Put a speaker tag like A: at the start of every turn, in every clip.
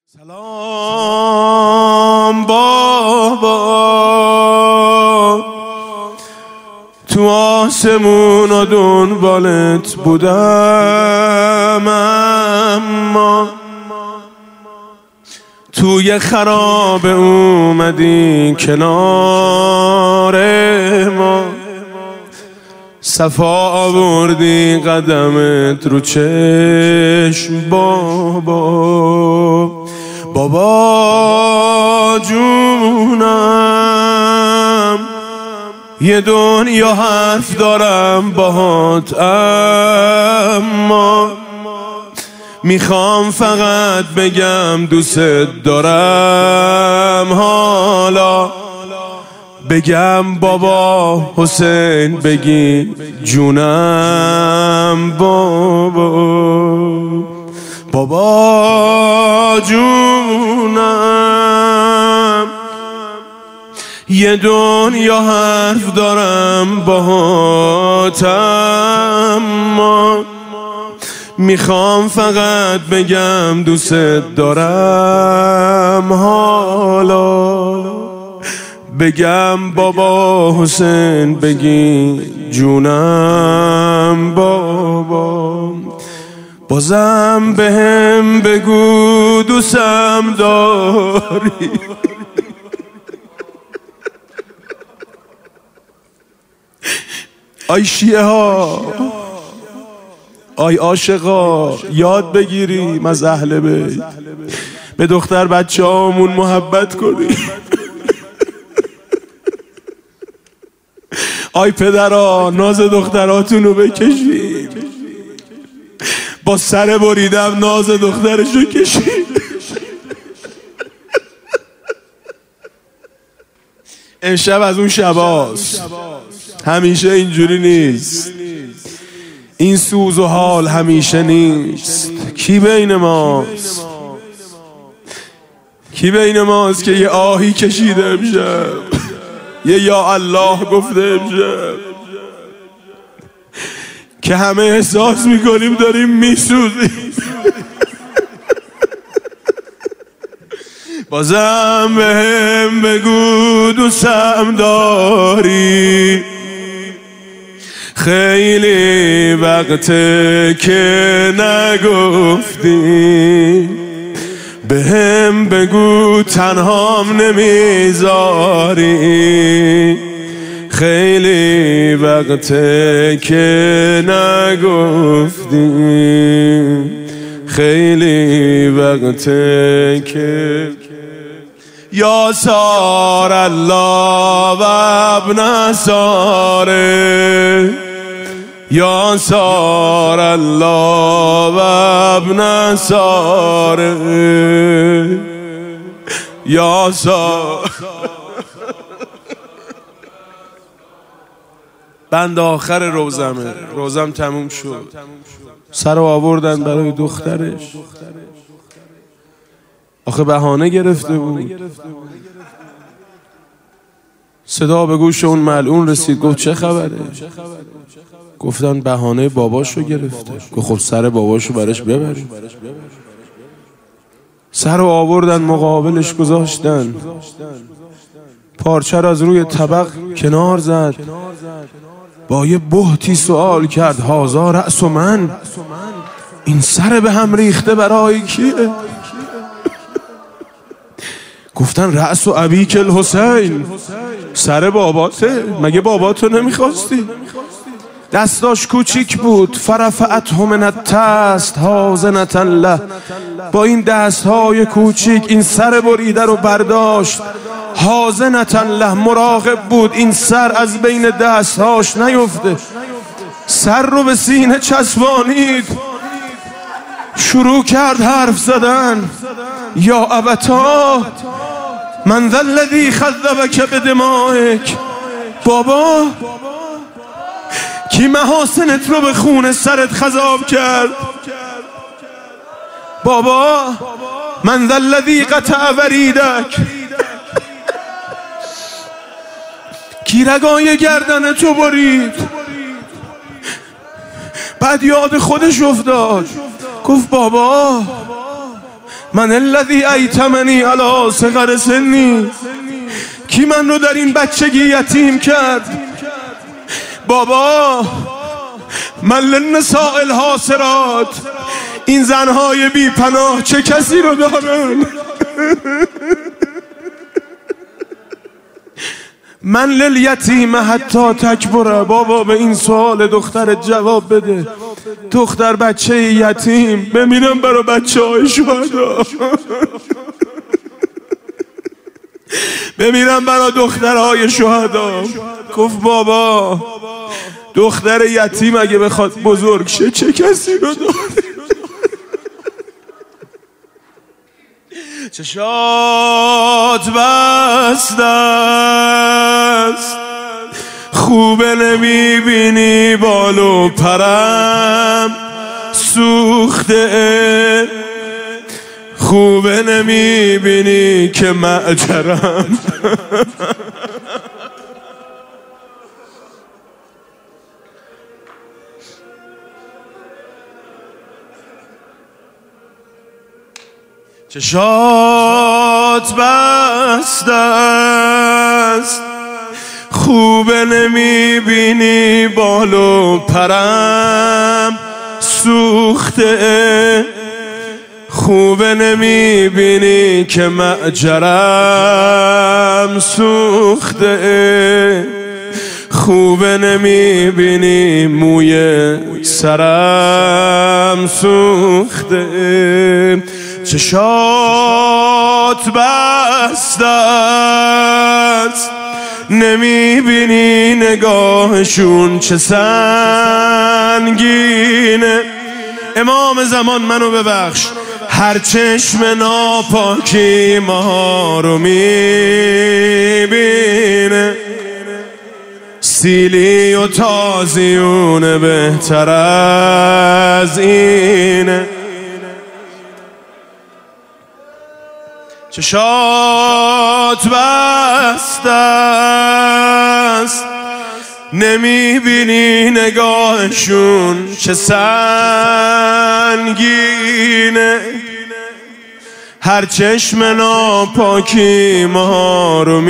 A: سلام بابا، تو آسمون و دنبالت بودم، اما توی خرابه اومدی کنار ما، صفا آوردی قدمت رو چشم بابا. بابا جونم، یه دنیا حرف دارم باهات، اما میخوام فقط بگم دوست دارم. حالا بگم بابا حسین، بگی جونم بابا. بابا جونم، یه دنیا حرف دارم باهات، اما میخوام فقط بگم دوست دارم. حالا بگم بابا حسین، بگی جونم بابا. بازم بهم بگو دوستم داری. آی شیعه ها، آی عاشقا، یاد بگیریم از اهل بیت، به دختر بچه هامون محبت کنیم. آی پدرها، ناز دختراتون رو بکشید. با سر بریدم ناز دخترش رو کشید. امشب از اون شباست، همیشه اینجوری نیست. این سوز و حال همیشه نیست. کی بین ماست؟ کی بین ماست که یه آهی کشیده امشب، یه یا الله گفته امشب، که همه احساس میکنیم داریم میسوزیم؟ بازم بهم بگو دوستم داری. خیلی وقته که نگفتی، بهم بگو تنهام نمیذاری. خیلی وقته که نگفتی، خیلی وقته که یا سار الله و ابن ساره، یا سار الله و ابن ساره، یا سار. بند آخر روزم تموم شد. سر رو آوردن برای دخترش. آخه بهانه گرفته بود. صدا به گوش اون ملعون رسید، گفت چه خبره؟ گفتن بهانه باباشو گرفته. گفت خب سر باباشو برش ببریم. سر رو آوردن مقابلش گذاشتن، پارچه را از روی طبق کنار زد، با یه بهتی سوال کرد هازا رأس من، این سر به هم ریخته برای کیه؟ گفتن رأس و ابیک الحسین، سر باباته، مگه باباتو نمیخواستی؟ دستاش کوچیک بود. فرفعته من الطست حازنة له، با این دستهای کوچیک این سر بریده رو برداشت. حازنة له، مراقب بود این سر از بین دستهاش نیفته. سر رو به سینه چسبانید، شروع کرد حرف زدن. یا ابتا من ذا الذی خذبک بدمائک، بابا کی محاسنت رو به خون سرت خضاب کرد؟ بابا من ذا الذی قطع وریدک، کی رگای گردن تو برید؟ بعد یاد خودش افتاد، گفت بابا من الذی ایتمنی علی صغر سنی، کی من رو در این بچگی یتیم کرد؟ بابا من للنساء الحاصرات، این زنهای بی پناه چه کسی رو دارن؟ من لیتیم حتی تکبره. بابا به این سوال دخترت جواب بده. دختر بچه یتیم، بمیرم برای بچه های شهدا، بمیرم برای دخترهای شهدا. گفت بابا دختر یتیم اگه بخواد بزرگ شه چه کسی رو داره؟ چشات بسته است، خوبه نمیبینی بال و پرم سوخته، خوبه نمیبینی که معجرم. چشات بسته است، خوبه نمیبینی بال و پرم سوخته، خوبه نمیبینی که معجرم سوخته، خوبه نمیبینی موی سرم سوخته. چشات بسته است، نمیبینی نگاهشون چه سنگینه. امام زمان منو ببخش، هر چشم ناپاکی ما رو میبینه، سیلی و تازیونه بهتر از اینه. چشات بسته است، نمیبینی نگاهشون چه سنگینه، هر چشم ناپاکی ما رو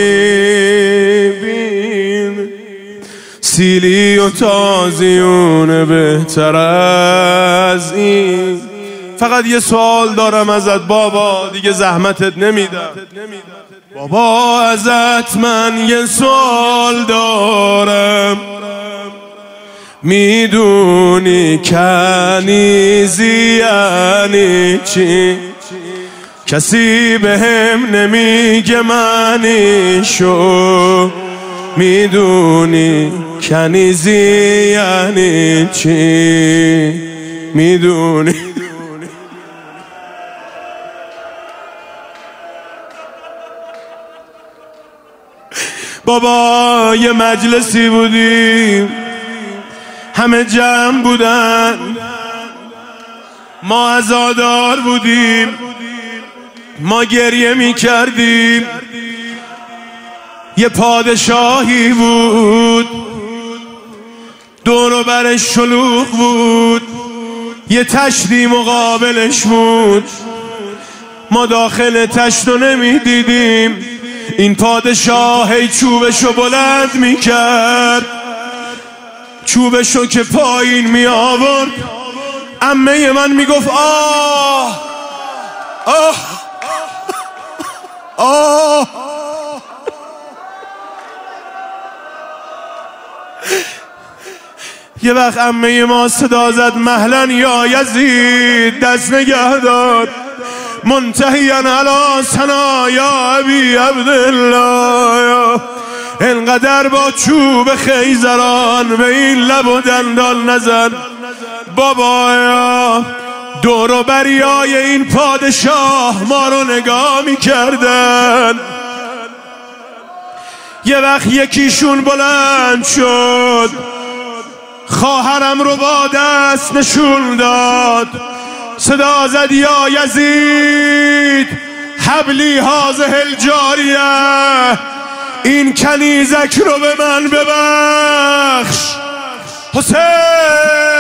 A: میبینه، سیلی و تازیونه بهتر از این. فقط یه سوال دارم ازت بابا، دیگه زحمتت نمیدم. بابا ازت من یه سوال دارم، میدونی کنیزی یعنی چی؟ کسی بهم نمیگه معنی شو، میدونی کنیزی یعنی چی؟ میدونی؟ بابا یه مجلسی بودیم، همه جمع بودن، ما عزادار بودیم، ما گریه می کردیم. یه پادشاهی بود، دور و برش شلوغ بود، یه تشتی مقابلش بود، ما داخل تشت رو نمی دیدیم. این پادشاه هی چوبشو بلند می کرد، چوبشو که پایین می آورد، عمه من می گفت آه آه آه. یه وقت عمه ما صدا زد مهلا یا یزید، دست نگه داد، منتهیا علی ثنایا ابی عبدالله. انقدر با چوب خیزران به این لب و دندان نزن بابایا. دور و بریای این پادشاه ما رو نگاه میکردن. یه وقت یکیشون بلند شد، خواهرم رو با دست نشون داد، صدا زد یا یزید حبلی هذه الجاریه، این کنیزک رو به من ببخش. حسین